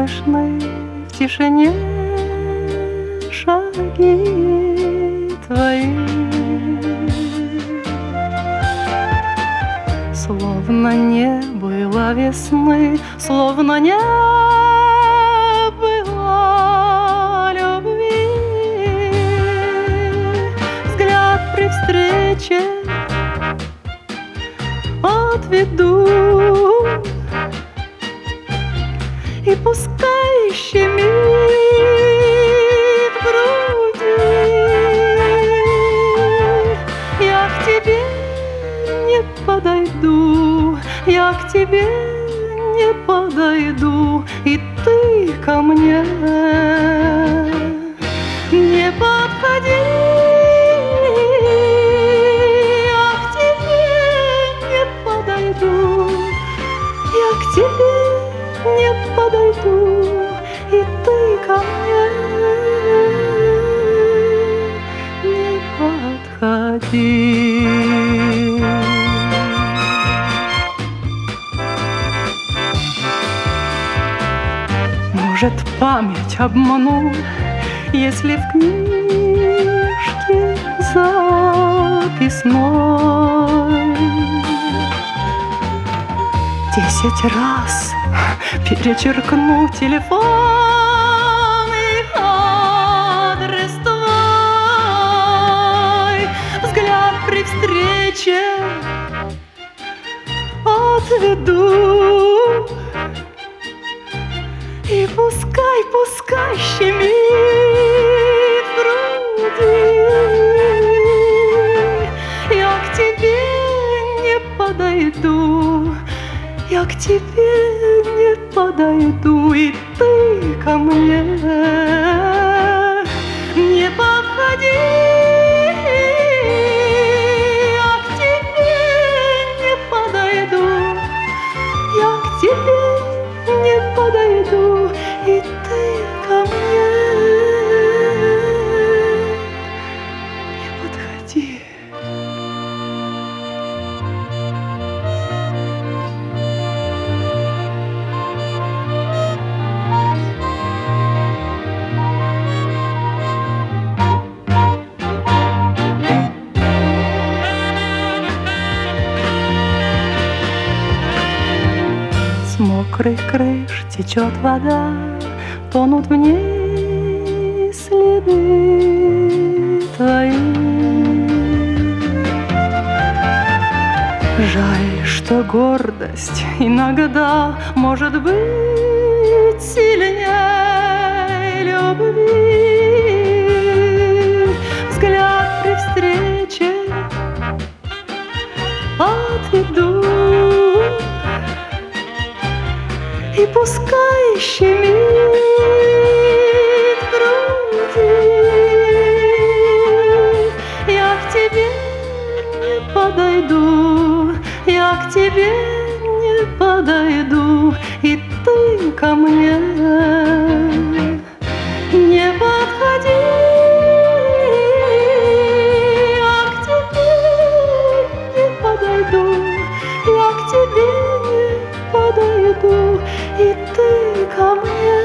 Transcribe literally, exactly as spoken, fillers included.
слышны в тишине шаги твои. Словно не было весны, словно не было любви. Взгляд при встрече отведу, и пускай щемит в груди. Я к тебе не подойду, я к тебе не подойду, и ты ко мне не подходи. Я к тебе не подойду, я к тебе не подойду, и ты ко мне не подходи. Может, память обману, если в книжке записной десять раз перечеркну телефон и адрес твой. Взгляд при встрече отведу, и пускай, пускай щемит в груди. Я к тебе не подойду, я к тебе не подойду, и ты ко мне не подходи. Я к тебе не подойду, я к тебе не подойду, и ты ко мне не подходи. С мокрых крыш течет вода, тонут в ней следы твои. Жаль, что гордость иногда может быть сильнее любви. Взгляд при встрече отведу, и пускай щемит в груди. Я к тебе не подойду, я к тебе не подойду, и ты ко мне не подходи. Я к тебе не подойду, я к тебе не подойду, и ты ко мне